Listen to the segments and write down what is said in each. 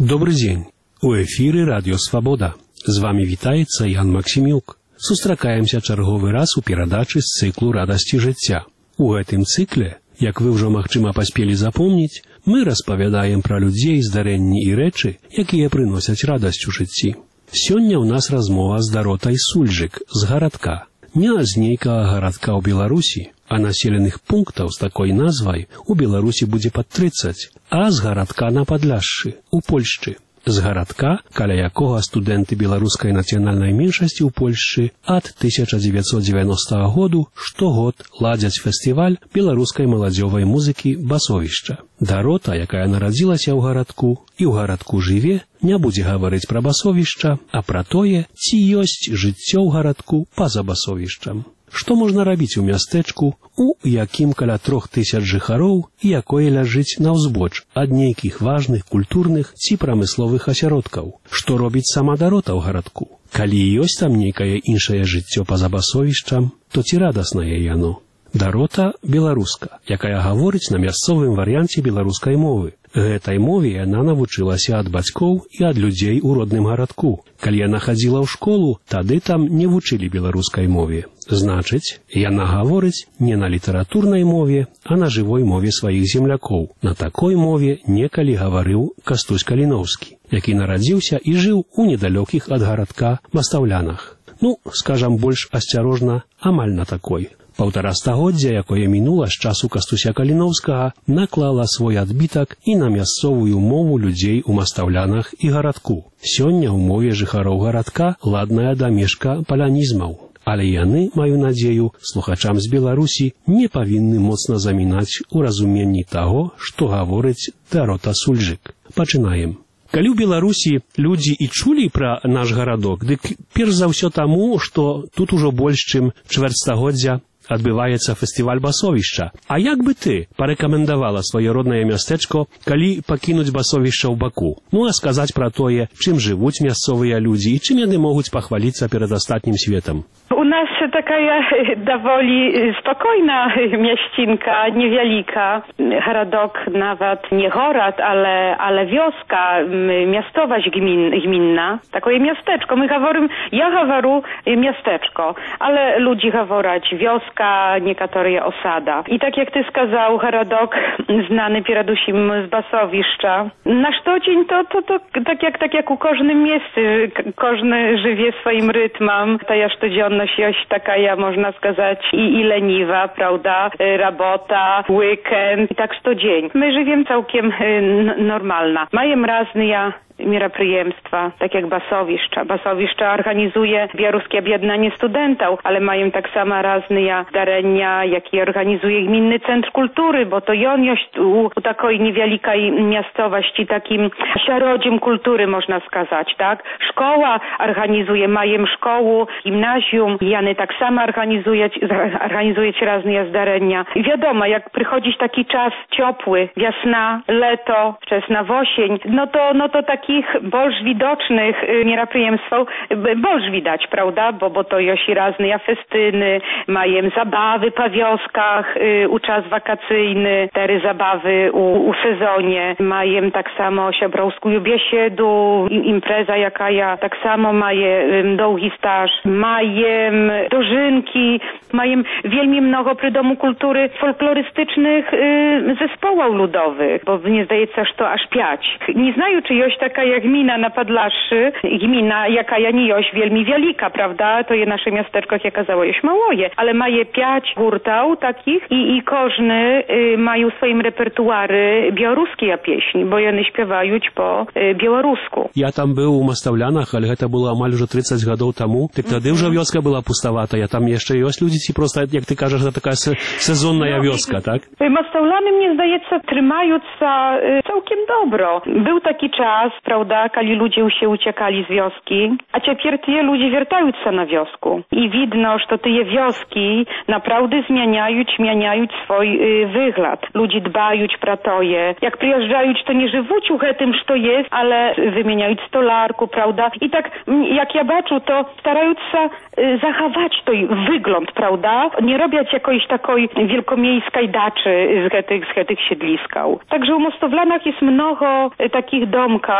Добрый день. У эфіры Радио Свобода. З вами вітаецца Ян Максімюк. Сустракаемся чарговы раз у перадачы з цыклу «Радасці жыцця». У гэтым цыкле, як вы ўжо, магчыма, паспелі запомніць, мы распавядаем пра людзей, здарэнні і рэчы, якія прыносяць радасць у жыцці. Сёння ў нас размова з Даротай Сульжык з гарадка. Не з нейкага гарадка ў Беларусі, а населеных пунктаў з такой назвай у Беларусі будзе пад 30, а з гарадка на Падляшшы, у Польшчы. З гарадка, каля якога студэнты беларускай нацыянальнай меншасці ў Польшчы ад 1990 году штогод ладзяць фестываль беларускай маладзёвай музыкі «Басовішча». Дарота, якая нарадзілася ў гарадку і ў гарадку жыве, не будзе гаварыць пра Басовішча, а пра тое, ці ёсць жыццё ў гарадку па-за Басовішчам. Што можна рабіць у мястэчку, у якім каля 3000 жыхароў і якое ляжыць на ўзбоч ад нейкіх важных культурных ці прамысловых асяродкаў? Што робіць сама Дарота ў гарадку? Калі ёсць там нейкае іншае жыццё па-за Басовішчам, то ці радаснае яно? Дарота – беларуска, якая гаворыць на мясцовым варыянце беларускай мовы. Гэтай мове яна навучылася ад бацькоў і ад людзей у родным гарадку. Калі яна хадзіла ў школу, тады там не вучылі беларускай мове. Значыць, яна гаворыць не на літаратурнай мове, а на жывой мове сваіх землякоў. На такой мове некалі гаварыў Кастусь Каліноўскі, які нарадзіўся і жыў у недалёкіх ад гарадка Мастаўлянах. Скажам больш асцярожна, амаль на такой. 1,5 стагоддзя, якое мінула з часу Кастуся Каліноўскага, наклала свой адбітак і на мясцовую мову людзей у Мастаўлянах і гарадку. Сёння ў мове жыхароў гарадка ладная дамешка палянізмаў. Але яны, маю надзею, слухачам з Беларусі не павінны моцна замінаць у разуменні таго, што гаворыць Дарота Сульжык. Пачынаем. Калі ў Беларусі людзі і чулі пра наш гарадок, дык перш за ўсё таму, што тут ужо больш чым чвэрць стагоддзя адбываецца фестываль Басовішча. А як бы ты парэкамендавала сваё роднае мястэчко, калі пакінуць Басовішча ў баку? А сказаць пра тое, чым жывуць мясцовыя людзі і чым яны могуць пахваліцца перад астатнім светам? У нас такая даволі спокойna mieścinka, niewielka. Garadok nawet nie город, ale wioska, miastowość gminna. Takie miasteczko. Ja gaworu miasteczko, ale ludzi gaworać wioska, niektóre osada. I tak jak ty skazał, Garadok znany pieradusiem z Basowiszcza. Na sztocień to tak jak u każdym miejscu. Każdy żywie swoim rytmem. Ta jasztodzienność jest taka, można сказать, i leniwa, prawda? Rabota, weekend, i tak 100 dzień. My żywiem całkiem normalna. Majem razne мерапрыемства, tak jak Basowiszcza. Basowiszcza organizuje białoruskie objednanie studentów, ale mają tak samo razne zdarzenia, jakie organizuje Gminny Centr Kultury, bo to on jest u takiej niewielkiej miastowości takim środziem kultury, można сказать, tak? Szkoła organizuje, mają szkołę, gimnazjum, jany tak samo organizuje razne zdarzenia. I wiadomo, jak przychodzi taki czas ciepły, wiosna, leto, wczesna wosień, no to takich больш widocznych мерапрыемстваў больш widać, prawda? Bo to jest razne festyny, mają zabawy po wioskach, u czas wakacyjny, tery zabawy u sezonie, mają tak samo siabrowską biesiedu, impreza jaka tak samo maje długi staż, mają dożynki, mają wielmi mnogo przy Domu Kultury folklorystycznych zespołów ludowych, bo nie zdaje się, że aż 5. Nie znają, czy jest taka jak gmina na Padlaszy, gmina jaka nie jest wielmi wielka, prawda? To je nasze miasteczko, jak okazało jest małoje, ale maje 5 górtał takich i każdy mają w swoim repertuary białoruskie pieśni, bo one śpiewają po białorusku. Ja tam był u Mastаўлянах, ale to było amal już 30 lat temu. Tak wtedy już wioska była pustowata. Ja tam jeszcze jest ludzi, ci prosto, jak ty każesz, to taka sezonna wioska, tak? Mastаўляny, mnie zdaje się, trzymają całkiem dobro. Był taki czas, prawda, kiedy ludzie się uciekali z wioski, a teraz te ludzie wracają się na wiosku. I widno, że te wioski naprawdę zmieniają swój wygląd. Ludzie dbają pro to je. Jak przyjeżdżają, to nie żyją tym, co jest, ale wymieniają stolarku, prawda? I tak, jak ja baczę, to starają się zachować ten wygląd, prawda? Nie robić jakiejś takiej wielkomiejskiej daczy z tych siedliskał. Także u Mastаўлянах jest mnogo takich domków,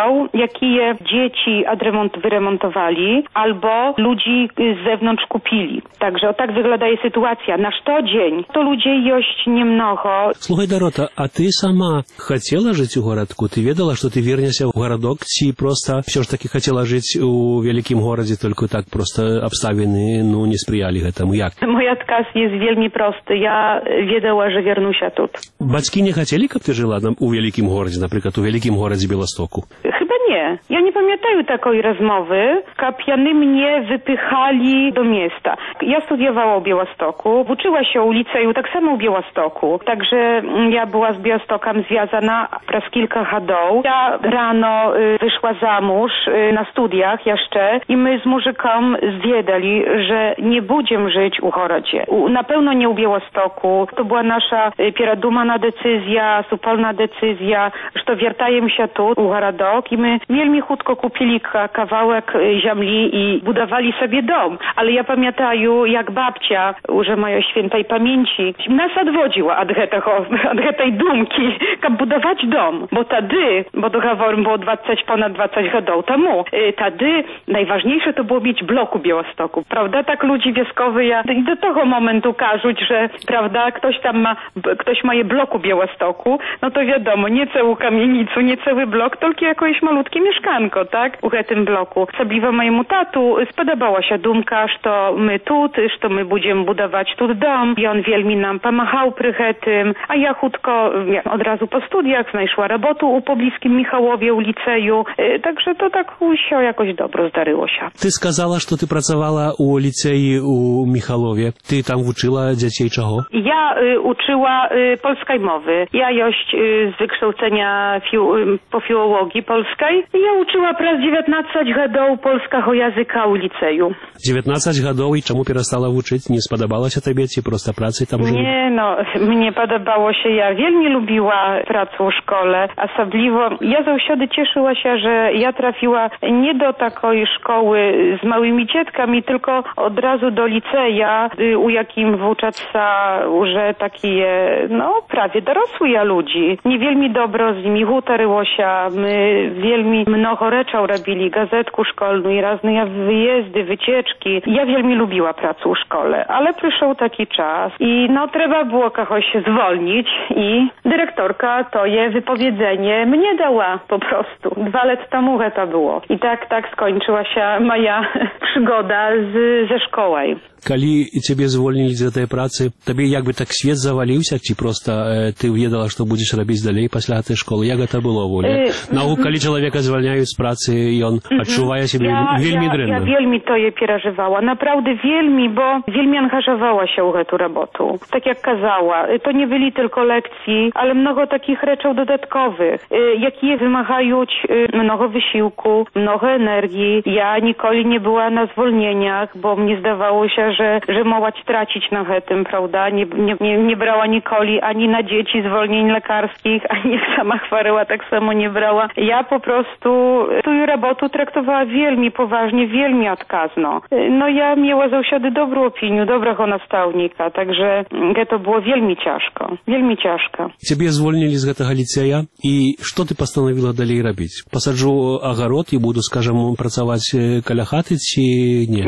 wyglądał, jaki je dzieci wyremontowali, albo ludzi z zewnątrz kupili. Także tak wygląda sytuacja. Na dzień to ludzie jość niemnogo. Słuchaj, Dorota, a ty sama chciała żyć u городку? Ty wiedziała, że ty wierniesz w городок, czy prosto все ж таки chciała żyć u wielkim гороdzie, tylko tak prosto обставины nie sprzyjali temu? Jak? Mój odkaz jest wielmi prosty. Ja wiedziała, że wiernusia tu. Батьки nie chcieli, żeby ty żyła u wielkim гороdzie, na przykład u wielkim гороdzie Białegostoku? Chyba nie. Ja nie pamiętam takiej rozmowy, kapiany mnie wypychali do miasta. Ja studiowała w Białymstoku, uczyła się u liceju tak samo w Białymstoku. Także ja była z Białymstokiem związana przez kilka lat. Ja rano wyszła za mąż na studiach jeszcze i my z muzyką zwiedali, że nie będziemy żyć u Chorodzie. Na pewno nie u Białymstoku. To była nasza pieradumana decyzja, supolna decyzja, że wiertajem się tu u Horodok i my wielmi chutko kupili kawałek ziemi i budowali sobie dom. Ale ja pamiętam, jak babcia, że moja świętej pamięci, nas odwodziła od tej dumki, jak budować dom. Bo wtedy, bo doговор było ponad 20 lat temu, wtedy najważniejsze to było mieć bloku Białymstoku. Prawda? Tak ludzi wioskowi i do tego momentu każą, że prawda, ktoś ma bloku Białymstoku, no to wiadomo, nie całą kamienicu, nie cały blok, tylko jakieś malutkie mieszkanko, tak? U tym bloku. Osobliwo mojemu tatu spodobała się dumka, że my tu, że my będziemy budować tu dom i on wielmi nam pomachał przy tym, a ja chutko od razu po studiach znajszła robotę u pobliskim Michałowie, u liceju, także to tak się jakoś dobro zdarzyło się. Ty skazała, że ty pracowała u liceju u Michalowie. Ty tam uczyła dzieci czego? Ja uczyła polskiej mowy. Ja jość z wykształcenia po filologii polskiej. Ja uczyła przez 19 lat polskiego języka u liceju. 19 lat i czemu przestała uczyć? Nie spodobała się tobie, czy prosta praca tam żyli? Nie, mnie podobało się. Ja wielmi lubiła pracę w szkole. Osobliwo ja zawsze cieszyła się, że ja trafiła nie do takiej szkoły z małymi dzietkami, tylko od razu do liceja, u jakim włóczatca, że takie, prawie dorosłe ludzi. Nie wielmi dobro z nimi hutaryło się. My wielmi mnogo rzeczy robili, gazetku szkolną i różne wyjazdy, wycieczki. Ja wielmi lubiła pracę w szkole, ale przyszedł taki czas i trzeba było kogoś zwolnić i dyrektorka to je wypowiedzenie mnie dała po prostu. 2 lata temu to było. I tak skończyła się moja przygoda ze szkołą. Kiedy ciebie zwolnili z tej pracy, tobie jakby tak świat zawaliłся, czy prosto ty wiedziała, co będziesz robić dalej после tej szkoły? Jak to było w ogóle? Kiedy człowieka zwalniają z pracy i on odczuwa się wielmi dręno. Ja wielmi to je przeżywała. Naprawdę wielmi, bo wielmi angażowała się w tę robotę. Tak jak kazała. To nie byli tylko lekcji, ale mnogo takich rzeczy dodatkowych, jakie wymagają mnogo wysiłku, mnogo energii. Ja nigdy nie była na zwolnieniach, bo mnie zdawało się, że mogła tracić na tym, prawda? Nie brała nigdy ani na dzieci zwolnień lekarskich, ani jak sama chwaryła, tak samo nie brała. Ja po prostu tę robotę traktowała wielmi poważnie, wielmi odkazno. Ja miała zawsze dobrą opinię, dobrego nastavnika, także to było wielmi ciężko, wielmi ciężko. Ciebie zwolnili z tego liceja i co ty postanowiła dalej robić? Posadzę ogród i budu, скажем, pracować koło chaty, czy nie?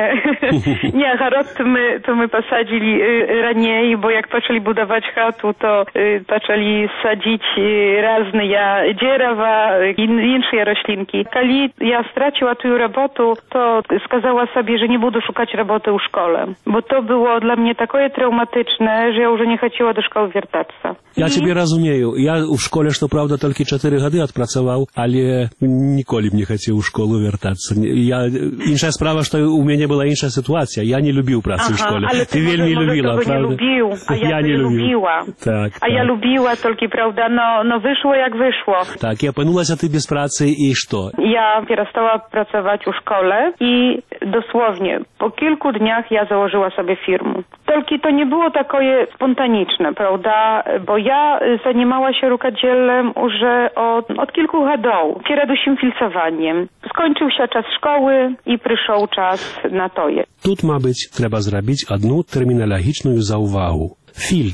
Nie, ogród to my posadzili raniej, bo jak zaczęli budować chatu, to zaczęli sadzić różne drzewa, inne roślinki. Kiedy ja straciła tę robotę, to skazała sobie, że nie będę szukać roboty w szkole, bo to było dla mnie takie traumatyczne, że ja już nie chciała do szkoły wiertać. Ja ciebie rozumiem. Ja w szkole, co prawda, tylko 4 lata odpracował, ale nigdy nie chciał w szkołę wiertać. Inna sprawa, że u mnie była inna sytuacja. Ja nie lubił pracy w szkole. Ale ty wielmi lubiła, prawda? Nie lubił, a ja nie lubiła. Tak. A ja lubiła, tylko, prawda, wyszło jak wyszło. Tak, ja опинилась ty bez pracy i co? Ja przestała pracować w szkole i dosłownie po kilku dniach ja założyła sobie firmę. Tylko to nie było takie spontaniczne, prawda, bo ja zajmowała się rukadziełem już od kilku lat, przed filcowaniem. Skończył się czas szkoły i przyszedł czas na to. Тут, мабуть, треба зробити одну термінологічну заувагу. Фільц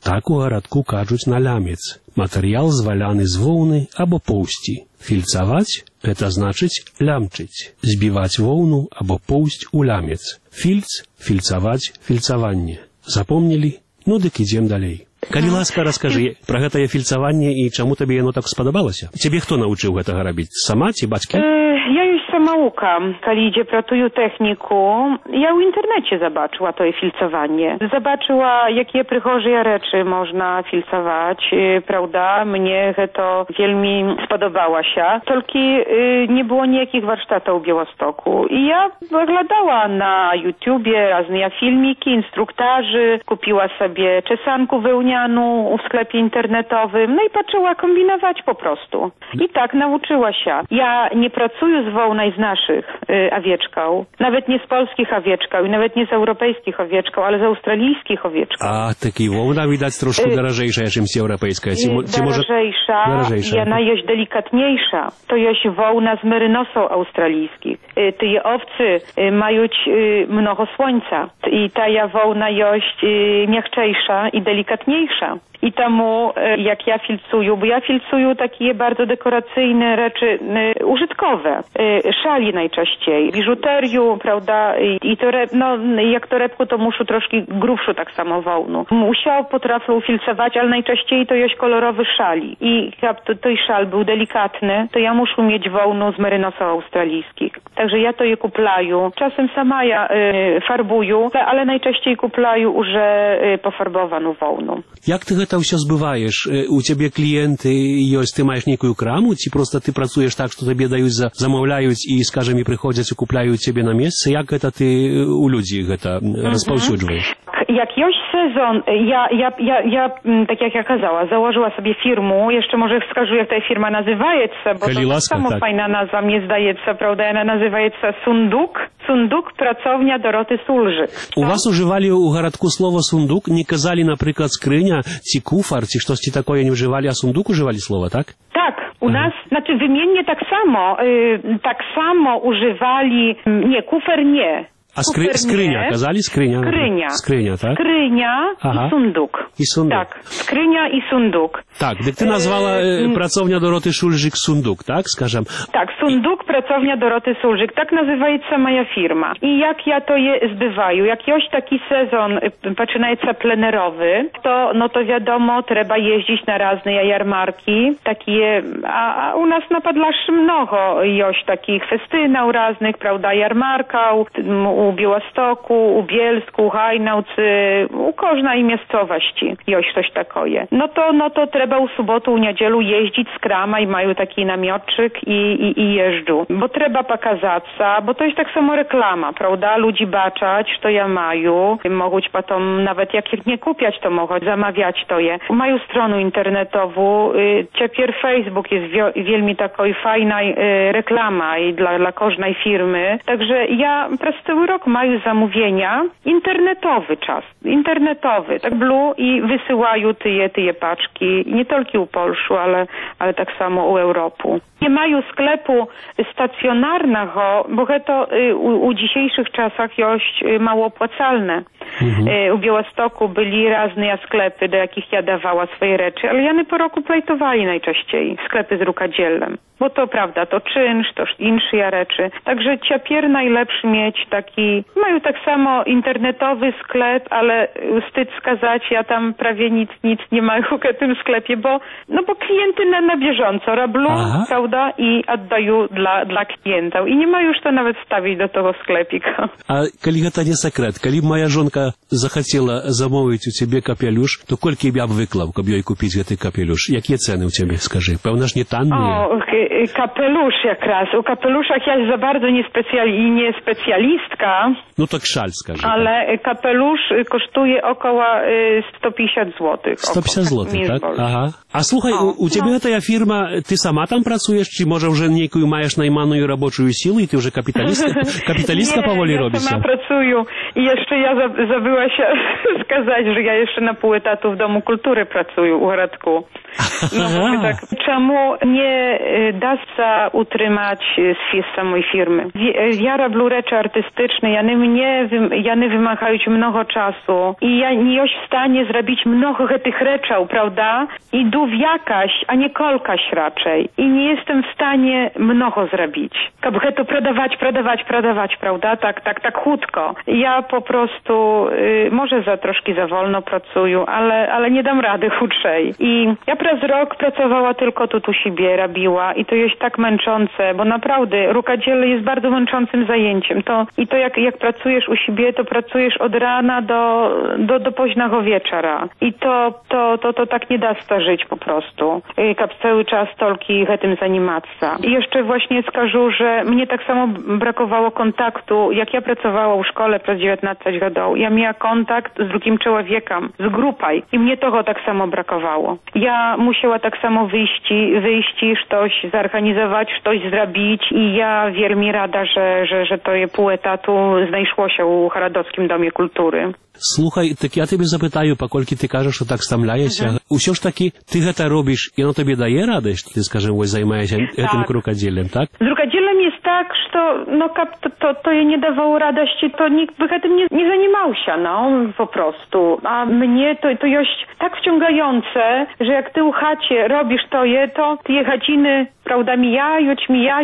Так у гарадку кажуць на лямец. Матэрыял зваляны з воўны або поўсці. Фільцаваць – это значыць лямчыць, збіваць воўну або поўсць у лямец. Фільц, фільцаваць, фільцаванне. Запомнілі? Ну, дык ідзем далей. Калі ласка, раскажы пра гэтае фільцаванне і чаму табе яно так спадабалася? Цябе хто навучыў гэтага рабіць? Сама ці бацькі? Ja już samouka, kiedy idzie pratuju techniku, ja w internecie zobaczyła to filcowanie. Zobaczyła, jakie przychodzie rzeczy można filcować, prawda? Mnie to wielmi spodobało się. Tylko nie było nijakich warsztatów w Białostoku. I ja oglądała na YouTubie razne filmiki, instruktarzy, kupiła sobie czesanku wełnianą w sklepie internetowym, no i patrzyła kombinować po prostu. I tak nauczyła się. Ja nie pracuję z wołnej z naszych owieczków, nawet nie z polskich owieczków i nawet nie z europejskich owieczków, ale z australijskich owieczków. A, taki wołna widać troszkę drożejsza niż europejska. Drożejsza, i ona jest delikatniejsza. To jest wołna z merynosów australijskich. Te owcy mają mnogo słońca i ta wołna jest miękczejsza i delikatniejsza. I temu, jak ja filcuję, bo ja filcuję takie bardzo dekoracyjne rzeczy użytkowe, szali najczęściej, biżuteriu, prawda, i to, jak torebku, to muszę troszkę grubszą tak samo wołnu. Musiał, potrafił filcować, ale najczęściej to jest kolorowy szali. I jak ten szal był delikatny, to ja muszę mieć wołnu z merynosów australijskich. Także ja to je kuplaju. Czasem sama ja farbuję, ale najczęściej kuplaju już pofarbowaną wołną. Jak ty to все збываеш? У цябе кліенты ёсць, ты маеш нейкую краму, ці проста ты працуеш так, што табе даюць, замаўляюць і, скажем, і прыходзяць і купляюць цябе на месцы? Як гэта ты у людзі гэта распаўсюджваеш? Jak joś sezon, ja tak jak ja kazała, założyła sobie firmę, jeszcze może wskażę, jak ta firma nazywa się, bo to samo fajna nazwa mnie zdaje się, prawda, ona nazywa się Sunduk, pracownia Doroty Sulżyk. U was używali u garadku słowo sunduk, nie kazali na przykład skrynia, ci kufar, ci coś takoje nie używali, a sunduk używali słowa, tak? Tak, u nas, znaczy wymiennie tak samo używali, nie, kufer nie. A skrynia, kazali? Skrynia, tak? Skrynia i sunduk. Tak, skrynia i sunduk. Tak, gdy ty nazwała pracownia Doroty Sulżyk sunduk, tak? Skażem. Tak, sunduk, pracownia Doroty Sulżyk. Tak nazywa się moja firma. I jak ja to je zbywaju, jak joś taki sezon zaczynaється plenerowy, to wiadomo, trzeba jeździć na razne jarmarki, takie, a u nas na Podlasie mnogo joś takich festynów raznych, prawda, jarmarków, u Białostoku, u Bielsku, Hajnałcy, u każdej miejscowości joś coś takoje. No to trzeba u sobotu, u niedzielu jeździć z krama i mają taki namiotczyk i jeżdżą. Bo trzeba pokazać, bo to jest tak samo reklama, prawda? Ludzi baczać, to ja mają. Mogą potem, nawet jak nie kupiać, to mogą zamawiać to je. Mają stronę internetową. Ciepierw Facebook jest wielmi taką fajna reklama i dla każdej firmy. Także ja przez cały rok mają zamówienia internetowy, tak blue i wysyłają tyje paczki, nie tylko u Polszu, ale tak samo u Europy. Nie mają sklepu stacjonarnego, bo to u dzisiejszych czasach jest mało opłacalne. U Białostoku byli razne sklepy, do jakich ja dawała swoje rzeczy, ale jany po roku plajtowali najczęściej sklepy z rukadzielem. Bo to prawda, to czynsz, to insze rzeczy. Także ciapier najlepszy mieć taki, mają tak samo internetowy sklep, ale wstyd skazać, ja tam prawie nic nie mają w tym sklepie, bo klienty na bieżąco robią, prawda, i oddają dla klientów. I nie ma już to nawet stawić do tego sklepika. A kali to nie sekret, kali moja żonka захотела zamówić u ciebie kapelusz, to kolki bym wyklał, żeby jej kupić ten kapelusz? Jakie ceny u ciebie, skaży? Pełnaż nie tannie? Kapelusz jak raz. U kapeluszach ja za bardzo nie specjalistka. No to szal, skaży. Ale kapelusz kosztuje około 150 zł. 150 zł, tak? Aha. A słuchaj, u ciebie ta firma, ty sama tam pracujesz, czy może już niejaką masz najmaną roboczą siłę i ty już kapitalistka powoli robisz? Ja sama pracuję i jeszcze ja Zabyła się skazać, że ja jeszcze na pół etatu w Domu Kultury pracuję u Radku. No bo tak, czemu nie da się utrzymać samej firmy? Ja robię rzeczy artystyczne, ja nie wymagają mnogo czasu i ja nie jestem w stanie zrobić mnogo tych rzeczy, prawda? Idę w jakaś, a nie kolkaś raczej. I nie jestem w stanie mnogo zrobić. Żeby to prodawać, prawda? Tak chutko. Ja po prostu, może troszkę za wolno pracuję, ale nie dam rady chudszej. I ja przez rok pracowała tylko tu u siebie, robiła i to jest tak męczące, bo naprawdę rukadziele jest bardzo męczącym zajęciem. To jak pracujesz u siebie, to pracujesz od rana do późnego wieczora. I to tak nie da się żyć po prostu. Jak cały czas tolki tym zanimacja. I jeszcze właśnie skażę, że mnie tak samo brakowało kontaktu, jak ja pracowała w szkole przez 19 lat. Ja miała kontakt z drugim człowiekiem, z grupą i mnie tego tak samo brakowało. Ja musiała tak samo wyjść, coś zorganizować, coś zrobić i ja wielmi rada, że to je pół etatu znajszło się u Haradockim Domie Kultury. Слухай, так я тебе запитаю, покольки ти кажеш, що так стамляєшся. Усьо ж таки, ти гэта робиш, і воно тобі дає радість, ти, скажем, ось займаєшся этим рукоделием, так? Z rukоделием jest tak, że to je nie dawało radości, to nikt by tym nie zajmował się, po prostu. A mnie to jest tak wciągające, że jak ty u chacie robisz to te godziny, prawda, mijają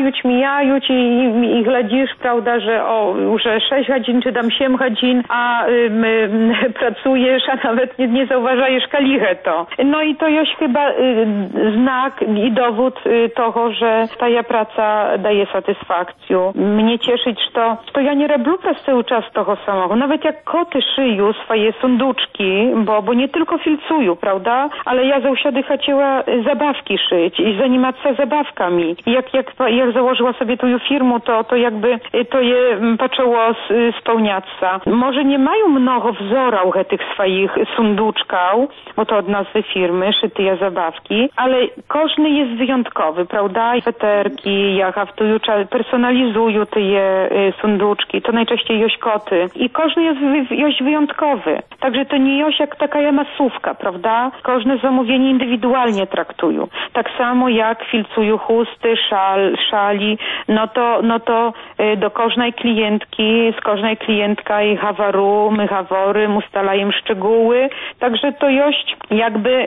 i gledzisz, prawda, że że 6 godzin czy tam 7 godzin, a pracujesz, a nawet nie zauważajesz kalichę to. No i to jest chyba znak i dowód tego, że ta praca daje satysfakcję. Mnie cieszyć, że ja nie robię przez cały czas tego samego. Nawet jak koty szyją swoje sunduczki, bo nie tylko filcują, prawda, ale ja zawsze chciała zabawki szyć i zajmować zabawkami. Jak założyła sobie tu firmę, to jakby to je zaczęło spełniać się. Może nie mają mnogo wzorów tych swoich sunduczków, bo to od nazwy firmy, szytyje zabawki, ale każdy jest wyjątkowy, prawda? Weterki, ja haftuję, personalizuję te sunduczki, to najczęściej jest koty. I każdy jest wyjątkowy. Także to nie jest jak taka masówka, prawda? Każde zamówienie indywidualnie traktują. Tak samo jak filcują chusty, szali, no to do każdej klientki, z każdej klientka i my hawory, ustalajem szczegóły. Także to jest jakby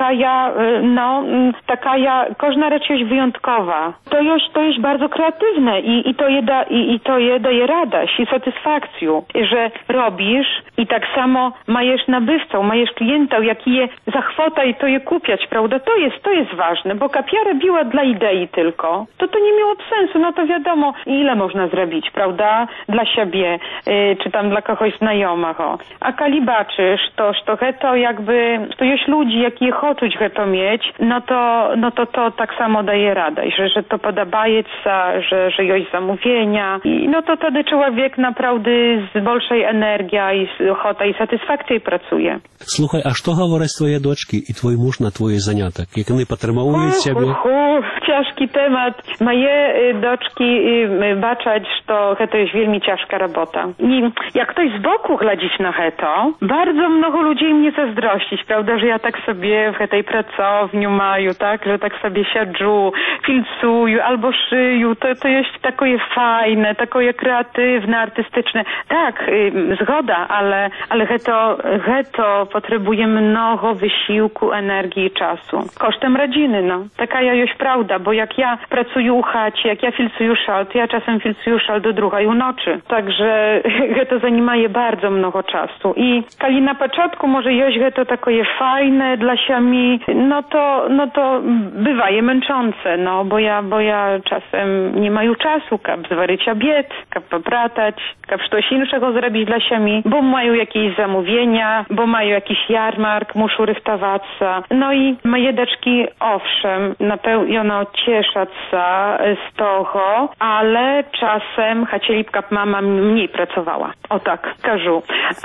każda rzecz jest wyjątkowa. To jest bardzo kreatywne i to je daje radość i satysfakcję, że robisz i tak samo majesz nabywcą, majesz klientów, jaki je zachwata i to je kupiać, prawda? To jest ważne, bo jak ja robiła dla idei tylko, to nie miało sensu, no to wiadomo, ile można zrobić, prawda? Dla siebie, czy tam dla kogoś znajomego. A kalibaczysz, to jakby, to jest ludzi, jakie chcą to mieć, no to tak samo daje radość, że to podobaje się, że jest zamówienia i no to wtedy człowiek naprawdę z większej energii i ochota i satysfakcji pracuje. Słuchaj, a co говорять твоje doczki i twój mąż na twoje zaniatek? Jak one potrzymują ciebie? Ciężki temat. Moje doczki baczać, że to jest wielmi ciężka robota. I jak ktoś z boku gledzić na to, bardzo mnogo ludzi mnie zazdrościć, prawda, że ja tak sobie w tej pracowni maju, tak, że tak sobie siedzę, filcuję albo szyję, to jest takie fajne, takie kreatywne, artystyczne. Tak, zgoda, ale to potrzebuje mnogo wysiłku, energii i czasu. Kosztem rodziny, Taka jest prawda, bo jak ja pracuję u chacie, jak ja filcuję szal, to ja czasem filcuję szal do drugiej nocy. Także to zajmuje bardzo mnogo czasu. I kali na początku może jest to takie fajne dla siami, no to bywa je męczące, bo ja czasem nie mają czasu, kap zwaryć obiad, kap popratać, kap coś innego zrobić dla siami, bo mają jakieś zamówienia, bo mają jakiś jarmark, muszą rychtować się. No i moje deczki, owszem, na pewno cieszą się z tego, ale czasem chcieli, kap mama mniej pracowała. O tak, każu. A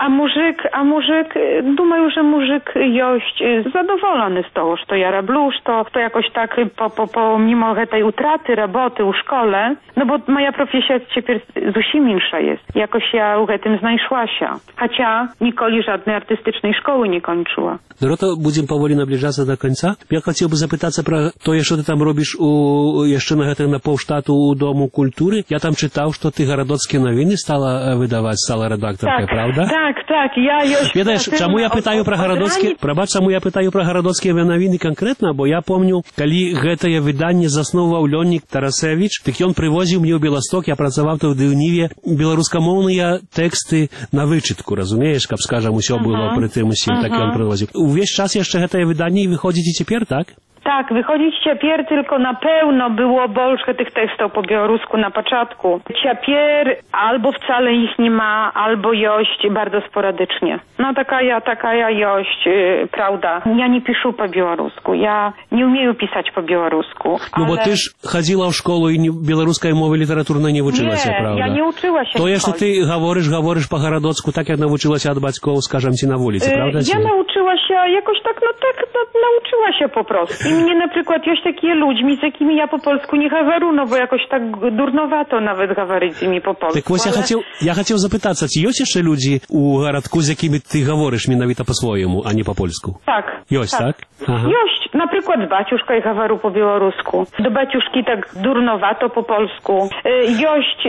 А мужик, думаю, że мужик ёсть zadowolony z того, что я роблю, что jakoś tak pomimo tej utraty roboty u szkole, no bo moja profesja теперь зусім інша jest. Jakoś ja u tym znajszła się. Chociaż nikoli żadnej artystycznej szkoły nie kończyła. Dorota, będziemy powoli nabliżаться do końca. Ja chciałbym zapytać про to, co ty tam robisz jeszcze na półsztatu u Domu Kultury. Ja tam czytał, że ty Garadockie Nowiny stała wydawać, stała redaktorka, prawda? Tak, ja już... Wiesz, czemu ja pytaję про Garadockie, czemu ja pytaję про Garadockie Nowiny konkretnie, bo ja pamiętam, kiedy to wydanie zasnował Leonid Tarasewicz, tak on przywoził mnie w Białystok, ja pracował to w Dyłniwie, białoruskомовne teksty na wyczytku, rozumiesz, jak скажем, все było przy tym всем, tak on przywoził. Увесь czas jeszcze to wydanie i wychodzicie teraz, tak? Tak, wychodzić ciapier, tylko na pełno było больше tych tekstów po białorusku na początku. Ciapier albo wcale ich nie ma, albo jość bardzo sporadycznie. No taka jość, prawda. Ja nie piszę po białorusku, ja nie umiem pisać po białorusku. No bo tyż chodziła w szkołę i białoruskiej mowy literatury nie uczyła się, prawda? Ja nie uczyła się. To jeszcze ty говоришь po garadocku, tak jak nauczyła się od baćków, скажем ci na ulicy, prawda? Ja nauczyła się jakoś tak, nauczyła się po prostu. I mnie na przykład jest takie ludźmi, z jakimi ja po polsku nie gawaru, no bo jakoś tak durnowato nawet gawaryć z nimi po polsku. Tak właśnie ja chciał zapytać, czy jest jeszcze ludzi u Garadku, z jakimi ty говоришь mianowito po swojemu, a nie po polsku? Tak. Jest, tak? Jest. Na przykład z baciuszką i gawaru po białorusku. Do baciuszki tak durnowato po polsku. Jość.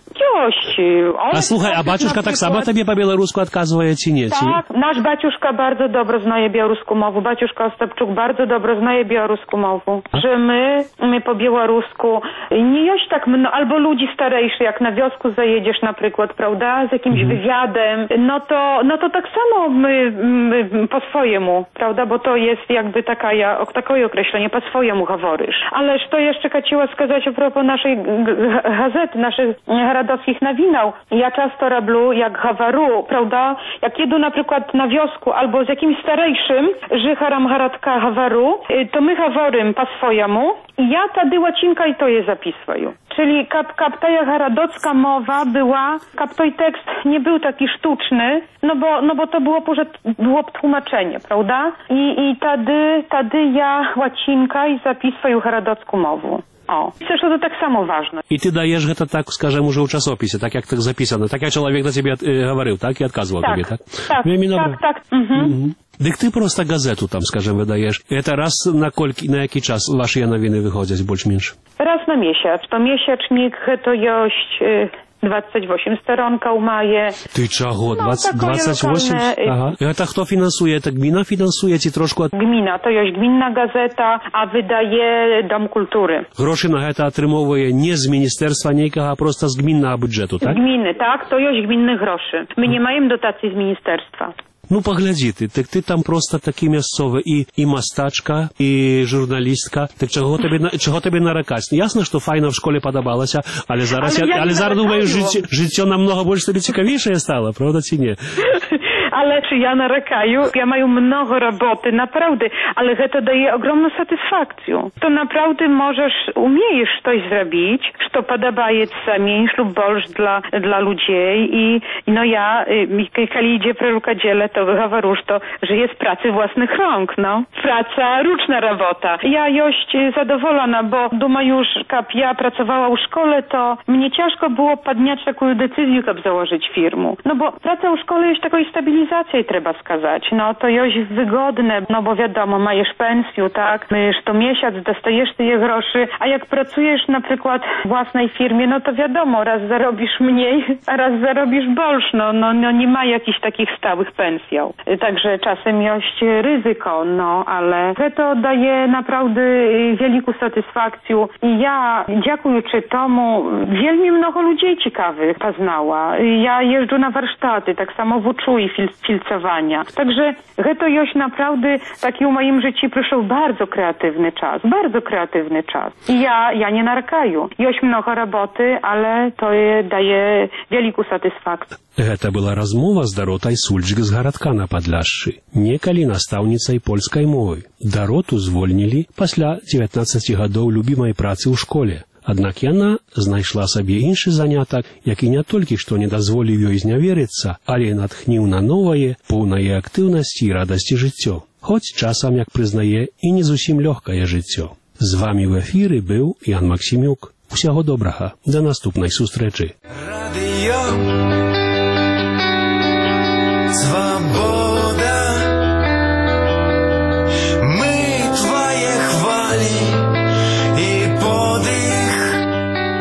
A słuchaj, a baciuszka tak samo tobie po białorusku odkazuje, czy nie? Tak, nasz baciuszka bardzo dobrze znaje białoruską mowę. Baciuszka Ostapczuk bardzo dobrze znaje białoruską mowę. Że my po białorusku nie jest tak albo ludzi starejszych, jak na wiosku zajedziesz na przykład, prawda, z jakimś wywiadem, no to tak samo my po swojemu, prawda, bo to jest jakby takie określenie, po swojemu говориш. Ależ to jeszcze chciała skazać a propos naszej gazety, naszych garadowskich nawinał. Ja często robię jak gawaru, prawda, jak jedu na przykład na wiosku albo z jakimś starejszym, że haram garadka gawaru, to my gaworym po swojemu i ja tady łacinka i to je zapisuję. Czyli kap ta garadocka mowa była, kap toj tekst nie był taki sztuczny, no bo to było tłumaczenie, prawda? I tady ja łacinka i zapisuję garadocką mowę. O, przecież to tak samo ważne. I ty dajesz to tak, скажем, уже u czasopisie, tak jak tak zapisane, tak jak człowiek do ciebie говорил, tak? I odkazywał tobie, tak? Tak. Дык ты просто газету там, скажем, выдаешь. Это раз на jaki czas ваши nowiny wychodzą, больше-меньше? Raz na miesiąc. To miesięcznik to jest 28 stronka u Maje. Ty czego? 28? Aha. A kto finansuje? To gmina finansuje ci troszkę? Gmina, to jest gminna gazeta, a wydaje Dom Kultury. Groszy na to otrzymuje nie z ministerstwa niejaka, a prosto z gminnego budżetu, tak? Z gminy, tak. To jest gminnych groszy. My nie mamy dotacji z ministerstwa. Ну, погляди ты там просто такі місцові, і мастачка, і журналістка, так чого тобі нарекать? Ясно, що файно в школі подобалося, але зараз думаю, життя намного більш тобі цікавіше стало, правда, чи ні? Ale czy ja narekaju? Ja mają mnogo roboty, naprawdę, ale to daje ogromną satysfakcję. To naprawdę umiejesz coś zrobić, co podoba jest sami, lub больше dla ludzi i no ja, kiedy idzie przeruka dziele, to wychowarusz to, że jest pracy własnych rąk, no. Praca, ruczna robota. Ja jest zadowolona, bo думаю, jak ja pracowała w szkole, to mnie ciężko było podjąć taką decyzję, jak założyć firmę. No bo praca w szkole jest taką stabilizacją, trzeba skazać. No to jest wygodne, no bo wiadomo, majesz pensję, tak? Mysz to miesiąc, dostajesz te groszy, a jak pracujesz na przykład w własnej firmie, no to wiadomo, raz zarobisz mniej, a raz zarobisz больше, no nie ma jakichś takich stałych pensji. Także czasem jest ryzyko, no ale to daje naprawdę wielką satysfakcję i ja, dziękując temu, wielmi mnogo ludzi ciekawych poznała. Ja jeżdżę na warsztaty, tak samo uczę i filcowania. Także to jest naprawdę taki w moim życiu przyszedł bardzo kreatywny czas. I ja nie narekаю. Jest mnogo roboty, ale to daje wielką satysfakcję. Гэта была размова з Даротай Сульчык з гарадка на Падляшшы, некалі настаўніцай польскай мовы. Дароту звольнілі пасля 19 гадоў любімай працы ў школе. Аднак яна знайшла сабе іншы занятак, які не толькі што не дазволіў ёй зняверыцца, але натхніў на новае, поўнае актыўнасці і радасці жыццё. Хоць часам, як прызнае, і не зусім лёгкае жыццё. З вамі ў эфіры быў Ян Максімюк. Усяго добрага. Да наступнай сустрэчы. Radio